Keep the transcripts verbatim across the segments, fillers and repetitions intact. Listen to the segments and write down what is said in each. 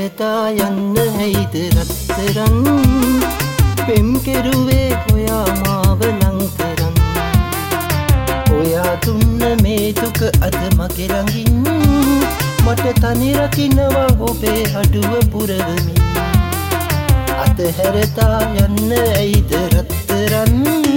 හැරතා යන්න ඇයිද රත්තරන් පෙම් කෙරුවේ ඔයා මාව ලංකරන් ඔයා දුන්න මේ දුක අද මගේ ළඟින් මට තනි රකින්නවා ඔබේ අඩුව පුරවමින් අත හැරතා යන්න ඇයිද රත්තරන්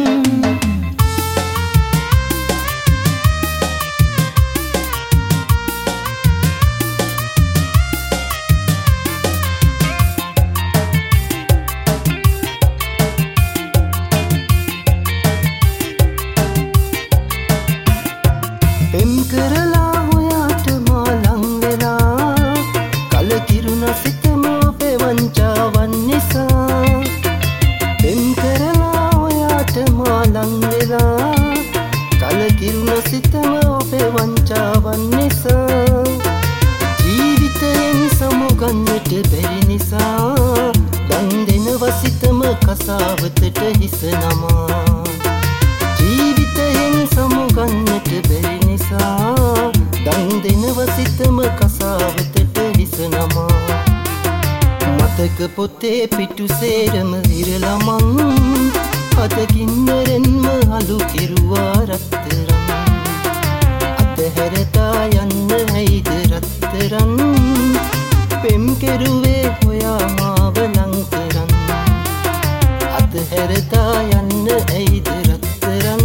පෙම් කරලා ඔයාට මා ලං වෙලා කලකිරුණ සිතම ඔබේ වංචාවන් නිසා පෙම් කරලා ඔයාට මා ලං වෙලා කලකිරුණ සිතම ඔබේ වංචාවන් නිසා ජීවිතයෙන් සමුගන්නට බැරි නිසා දන් දෙනවා සිතම කසාවතට හිස නමා ජීවිතයෙන් සමුගන්නට බැරි දන් දෙනව සිතම කසාවතට හිස නමා මතක පොතේ පිටු සේරම විරලමං අතකින්නරෙන්ම අලු කෙරුවා රත්තරන් අත හැරතා යන්න ඇයිද රත්තරන් පෙම් කෙරුවේ ඔයා මාව ලංකරන් අත හැරතා යන්න ඇයිද රත්තරන්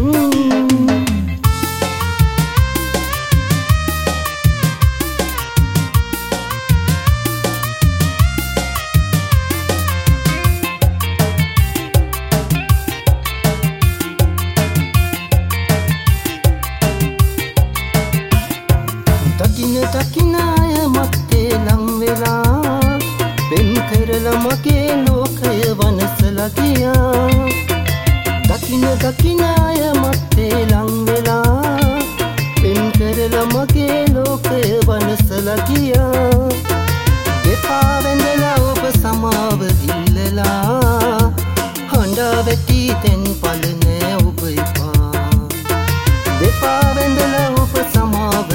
දකින දකින අය මත්තේ ලං වෙලා පෙම් කරලා මගේ ලෝකය වනසලා ගියා දකින දකින අය මත්තේ ලං වෙලා පෙම් කරලා මගේ ලෝකය වනසලා ගියා දෙපා වැඳලා ඔබ සමාව ඉල්ලලා හඬා වැටි තෙන් පල නෑ ඔබ එපා දෙපා වැඳලා ඔබ සමාව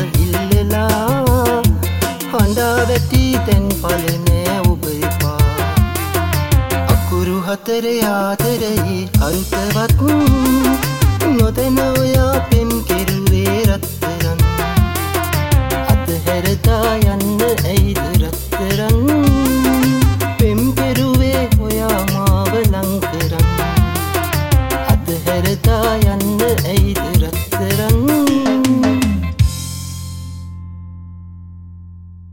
හඬා වැටි තැන් පල නෑ ඔබ එපා අකුරු හතරේ ආදරයේ අරුතවත් නොදැන ඔය